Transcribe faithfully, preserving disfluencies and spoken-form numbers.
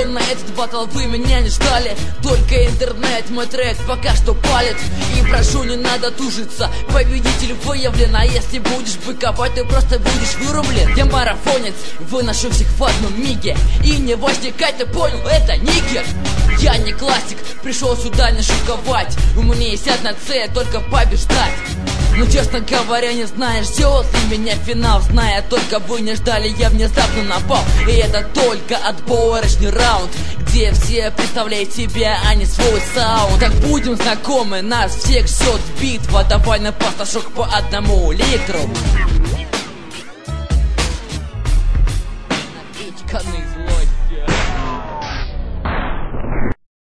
на этот батл вы меня не ждали. Только интернет мой трек пока что палит. И прошу, не надо тужиться, победитель выявлен. А если будешь быковать, ты просто будешь вырублен. Я марафонец, выношу всех в одном миге. И не возникай, ты понял, это нигер. Я не классик, пришел сюда не шуковать. У меня есть одна цель, только побеждать. Но, честно говоря, не знаешь, сделал ли меня финал. Зная, только вы не ждали, я внезапно напал. И это только отборочный раунд, где все представляют себя, а не свой саунд. Так будем знакомы, нас всех ждет битва. Давай на пасташок по одному литру.